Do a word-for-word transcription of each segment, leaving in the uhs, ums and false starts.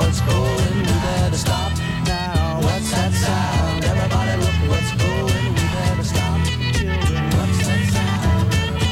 what's going. We better stop now. What's that sound? Everybody look what's going. We better stop. Children, what's that sound?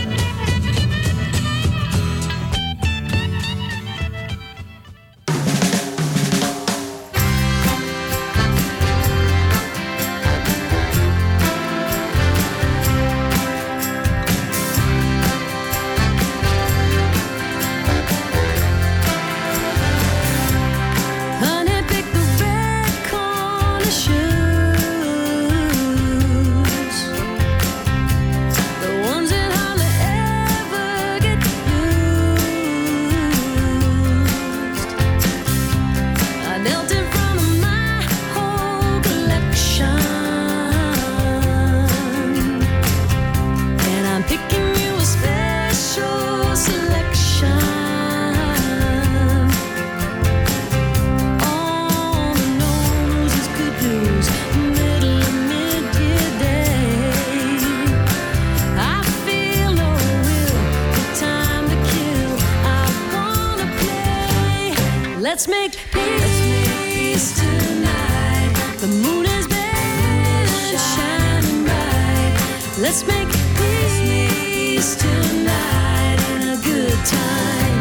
Let's make peace tonight. The moon is barely shining bright. Let's make peace tonight and a good time.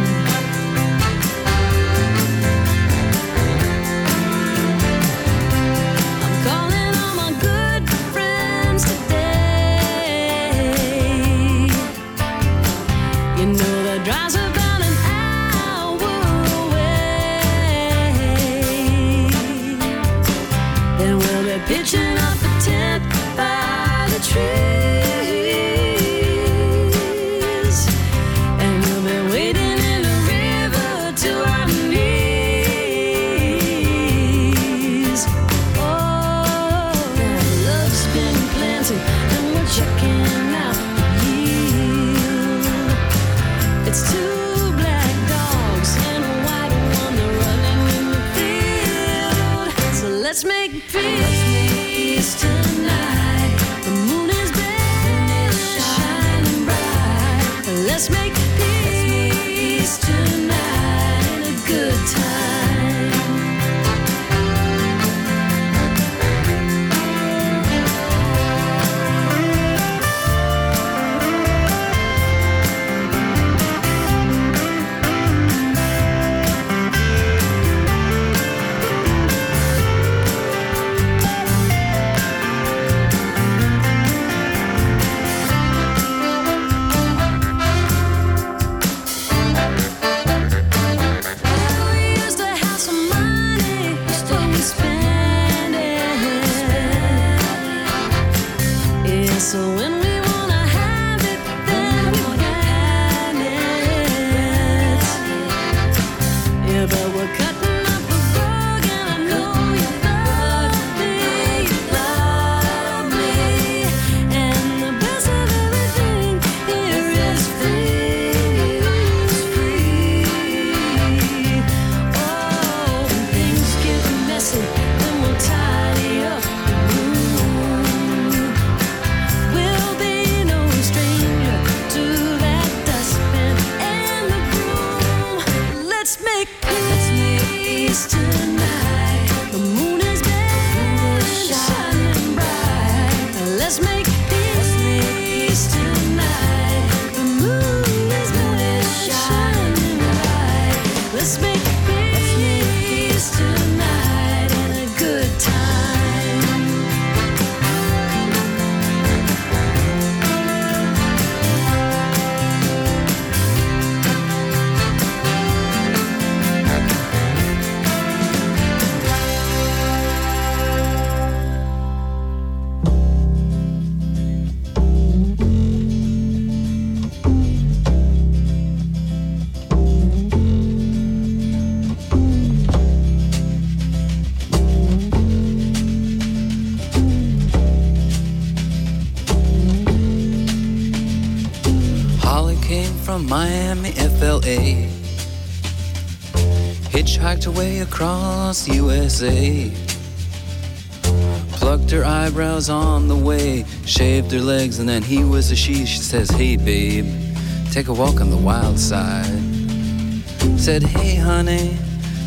I'm calling all my good friends today. You know the drive's about an hour away. Then we'll be pitching up a tent by the trees, and we'll be wading in the river to our knees. Oh, that love's been planted, and we're checking out the yield. It's two black dogs and a white one, they're running in the field. So let's make peace tonight. The moon is barely shining bright. Let's make peace tonight and a good time. We used to have some money, but we spend it. Yeah, so when we wanna have it, then we can it. Yeah, but we're cutting up the rug, and I know you love me, you love me. And the best of everything here is free, is free. Oh, when things get messy, then we'll tidy up the room. We'll be no stranger to that dustbin and the broom. Let's make peace tonight. The moon is barely shining bright. Let's make peace tonight. The moon is barely shining bright. Let's make peace tonight and a good time. Holly came from Miami, F L A. Hitchhiked her way across U S A. Plucked her eyebrows on the way, shaved her legs, and then he was a she. She says, hey babe, take a walk on the wild side. Said, hey honey,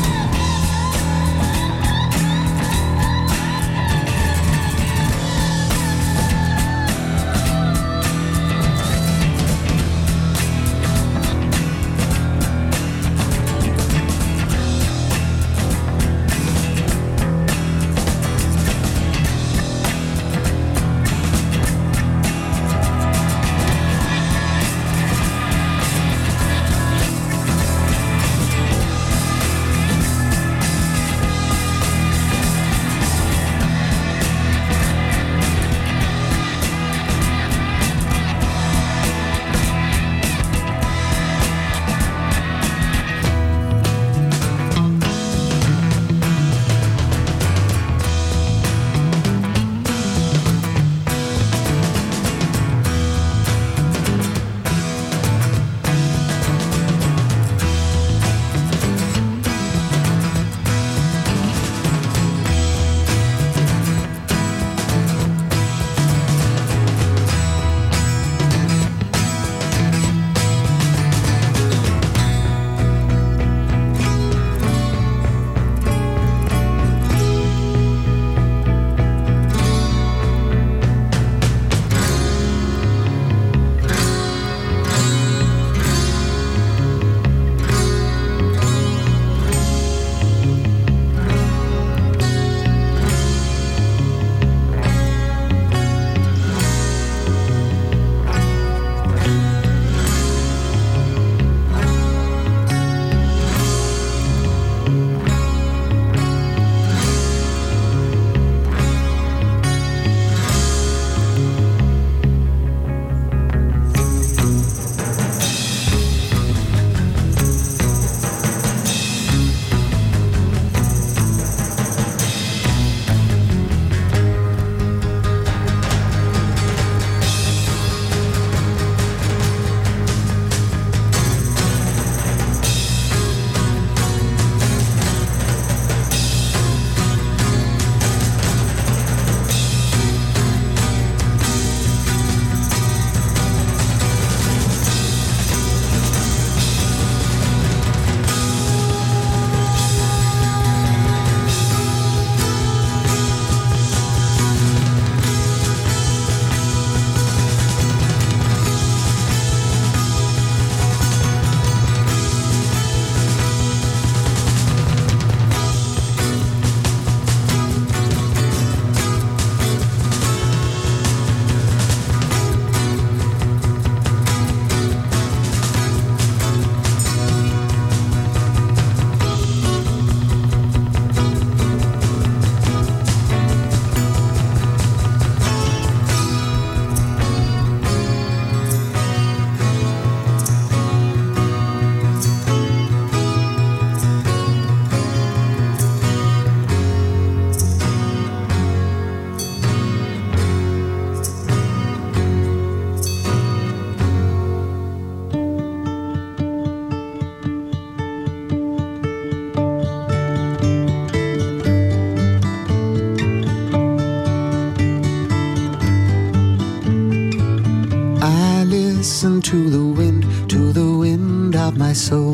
listen to the wind, to the wind of my soul.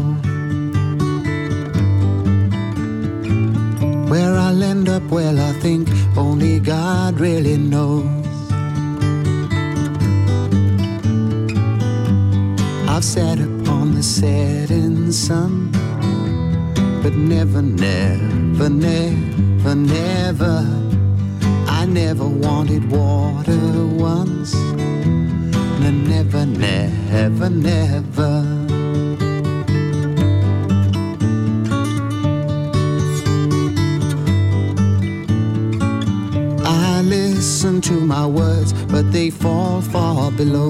Where I'll end up, well, I think only God really knows. I've sat upon the setting sun, but never, never, never, never, I never wanted water once. No, never, never, never. I listen to my words, but they fall far below.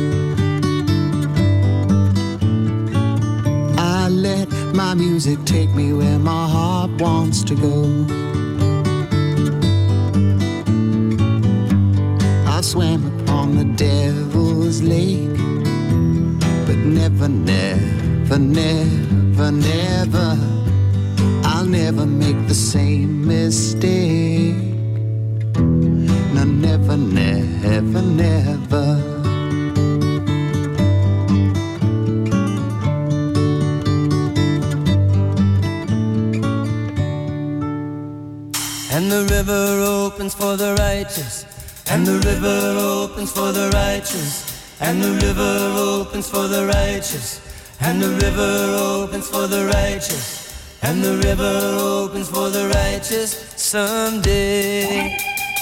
I let my music take me where my heart wants to go. I swam upon the devil's lake, but never, never, never, never, I'll never make the same mistake. No, never, never, never. And the river opens for the righteous, and the river opens for the righteous, and the river opens for the righteous, and the river opens for the righteous, and the river opens for the righteous someday.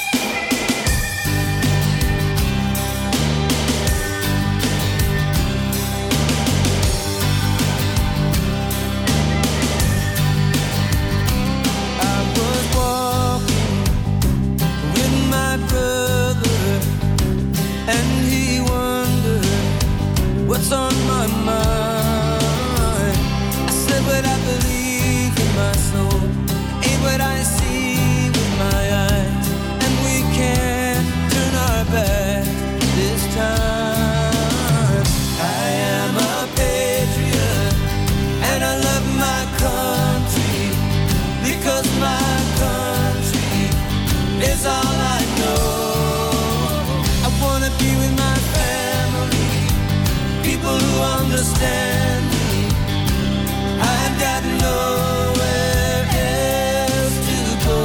What's on my mind? I said what I believe in my soul, ain't what I see with my eyes, and we can't turn our back this time. I am a patriot, and I love my country, because my country is all I know. I wanna be with my family, people who understand me. I've got nowhere else to go.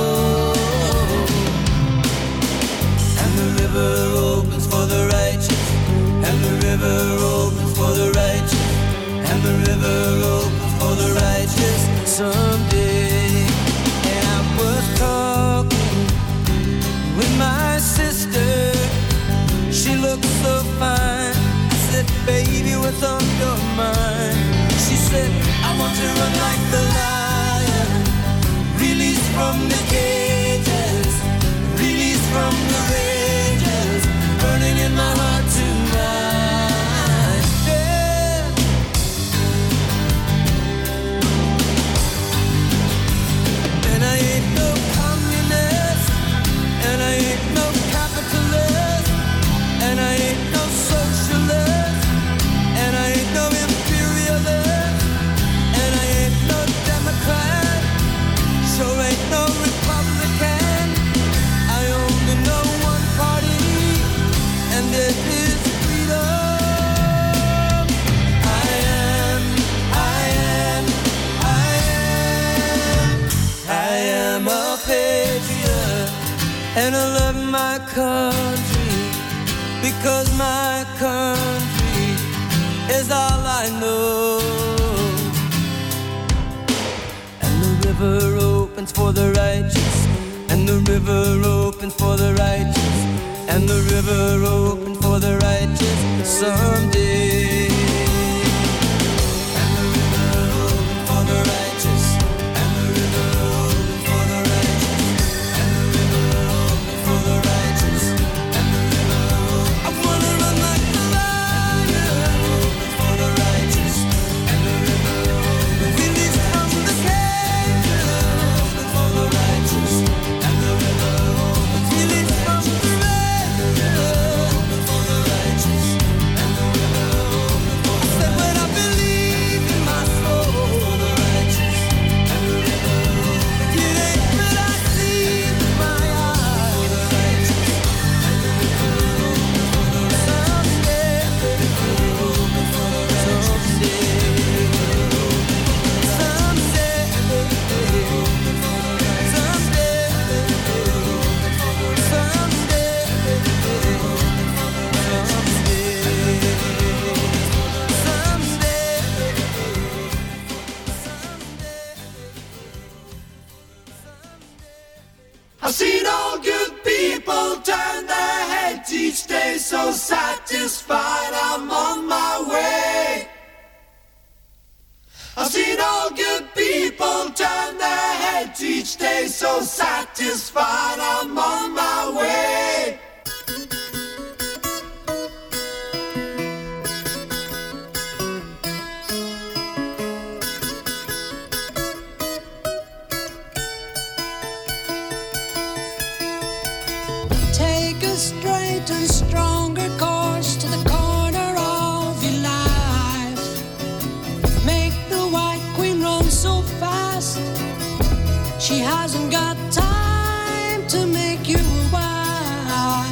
And the river opens for the righteous, and the river opens for the righteous, and the river opens for the righteous someday. And I was talking with my sister, she looked so fine. Baby, what's on your mind? She said, I want to run like the lion, released from the cages, released from the rages, burning in my heart tonight. Yeah. And I ain't no communist, and I ain't no capitalist, and I ain't no socialist, and I ain't no imperialist, and I ain't no Democrat, sure ain't no Republican. I only know one party, and it is freedom. I am, I am, I am, I am a patriot, and I love my country, because my country is all I know. And the river opens for the righteous, and the river opens for the righteous, and the river opens for the righteous someday. And the river opens for the righteous, and the river opens for the righteous, and the river opens for the righteous, and the river opens. I wanna run like the lion, for the righteous, and the river opens. Released from the cage, for the righteous, and the river opens. Released from the cage, for the righteous, and the river each day so satisfied. I'm on my way. Take a straight and stronger course to the corner of your life. Make the White Queen run so fast, she hasn't got time to make you wise.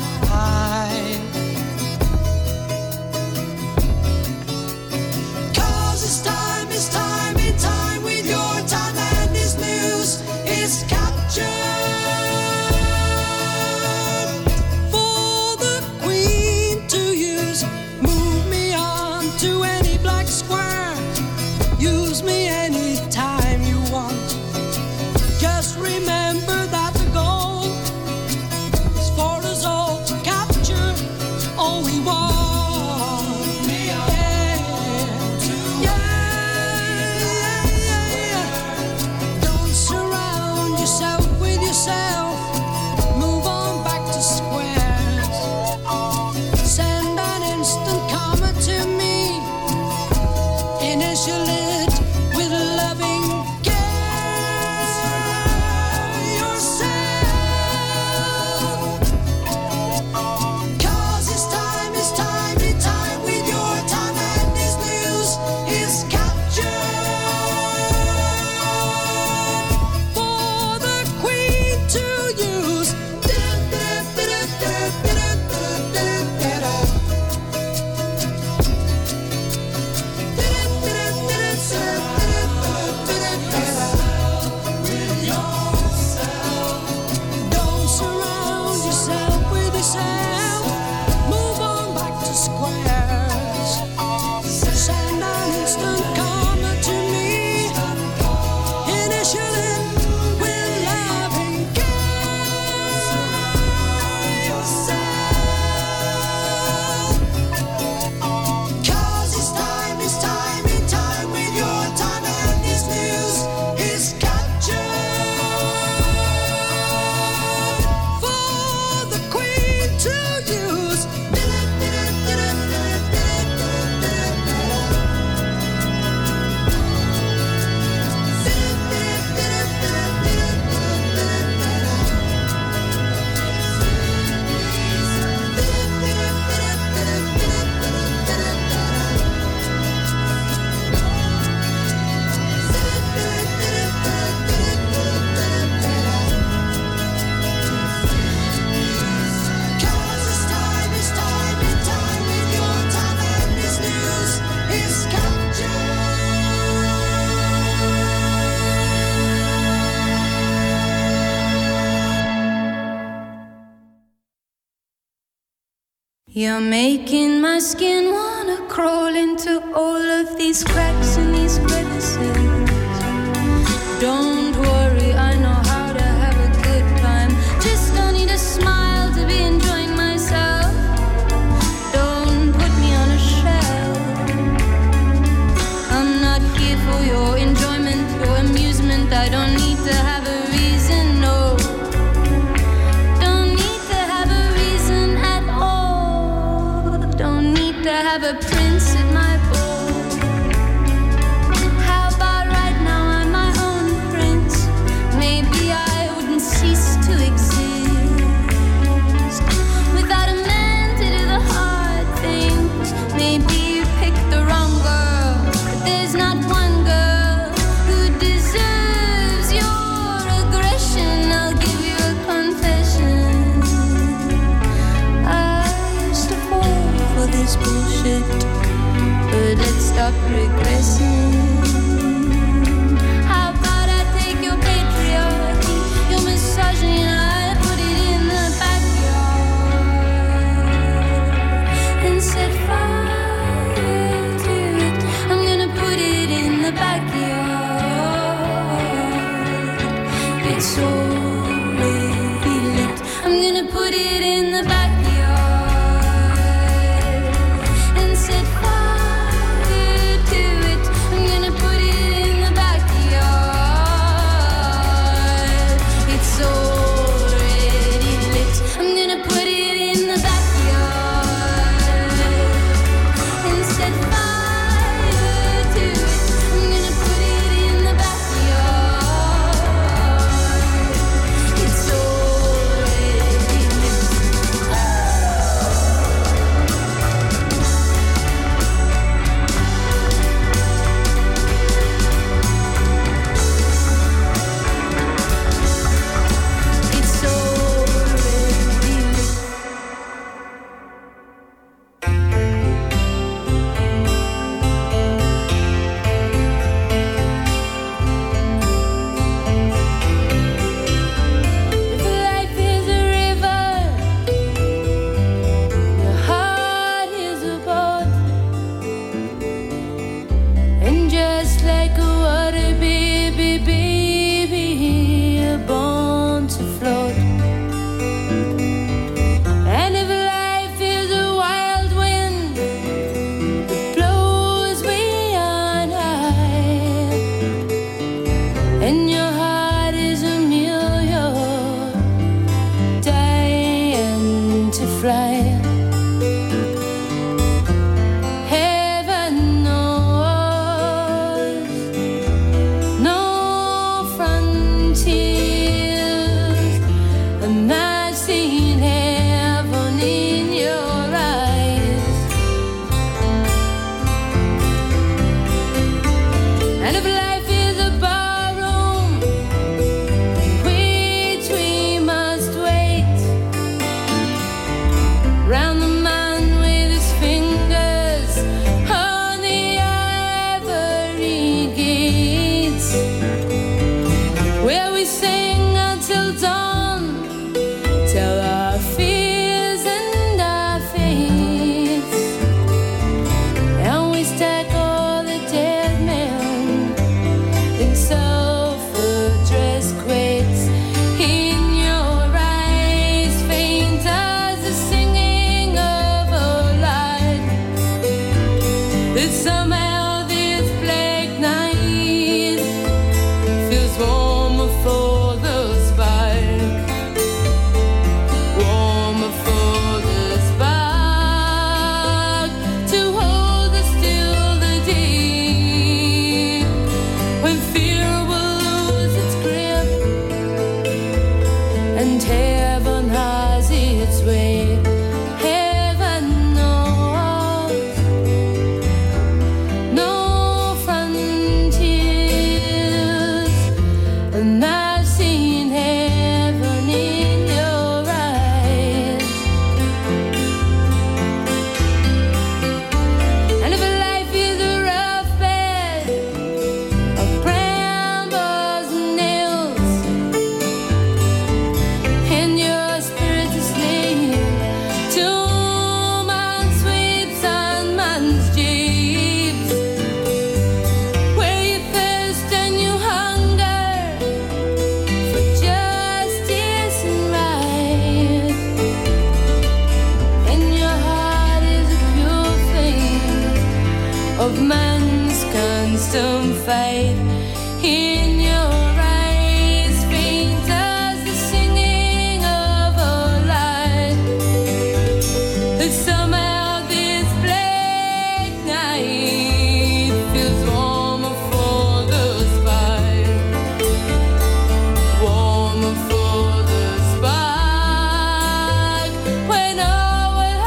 Cause it's time, it's time, it's time with your time, and this news is captured. For the Queen to use, move me on to any black square. Use me anytime you want. Just remember that the goal is for us all to capture all we want. Yeah, yeah, yeah, yeah. Don't surround yourself with yourself. Move on back to squares. Send an instant comment to me. Initial it with loving You're making my skin wanna crawl into all of these cracks and these crevices. Don't worry, I know how to have a good time. Just don't need a smile to be enjoying myself. Don't put me on a shelf. I'm not here for your enjoyment, your amusement. I don't need to have a reason, no. To have a prince at my ball. How about right now I'm my own prince? Maybe I wouldn't cease to exist without a man to do the hard things. Maybe you picked the wrong girl, but there's not one girl who deserves your aggression. I'll give you a confession. I used to fall for this bullshit, but let's stop regressing. How about I take your patriarchy, your misogyny, and I put it in the backyard and set fire to it. I'm gonna put it in the backyard. It's already lit. I'm gonna put it in the backyard. fly. Heaven knows no frontiers, and I've seen heaven in your eyes. And if life is a barroom which we must wait, round the man with his fingers on the ivory gates, where we sing until dawn, tell our fears and our fates, and we stack all the dead men in self-addressed crates. In your eyes, faint as the singing of a light, that somehow this black night feels warmer for the spark, warmer for the spark, to hold us till the day when fear will lose its grip and heaven has its way. Heaven knows no frontiers, and I've seen heaven in your eyes. And if life is a rough bed of brambles and nails, and your spirit is slave to man's sweeps and man's jeeps, where you thirst and you hunger for justice and right, and your heart is a pure flame of man's constant fight. In your eyes, faint as the singing of a light, that somehow this black night feels warmer for the spark, warmer for the spark, when all will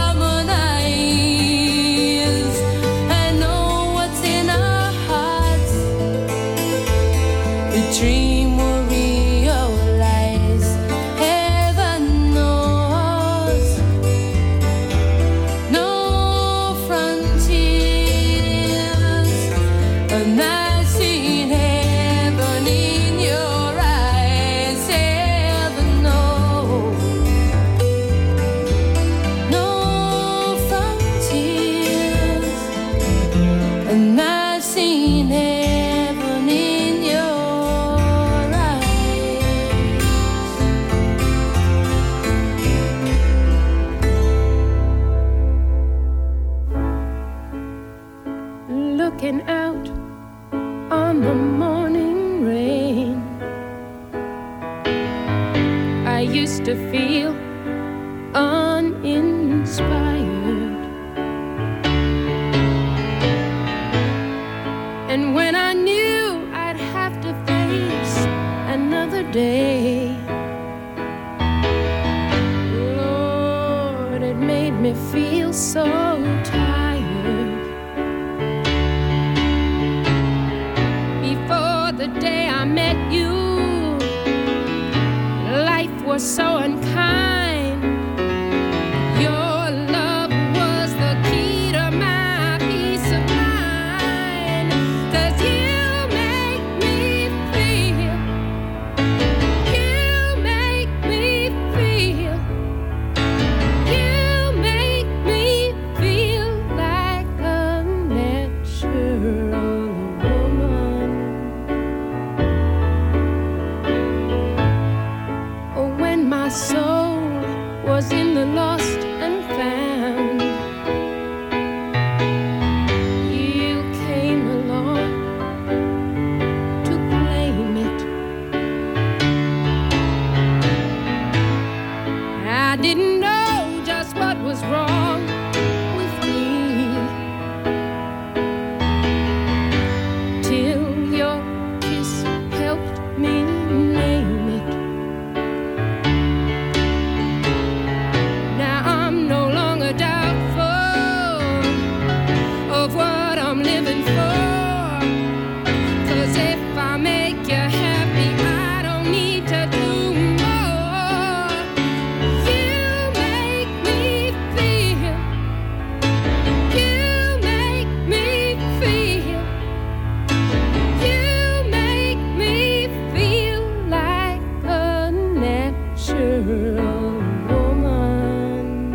harmonize and know what's in our hearts. The dream will realize. Heaven knows no frontiers, and I've seen heaven in your eyes. Heaven knows no frontiers, and I've seen heaven in your eyes. Looking out on the morning rain, I used to feel uninspired, and when I knew I'd have to face another day, Lord, it made me feel so tired. Before the day I met you, life was so unkind. Your love was the key to my peace of mind, 'cause you make me feel, you make me feel, you make me feel like a natural woman. Oh, when my soul was in the lost and found, you came along to claim it. I didn't know just what was wrong.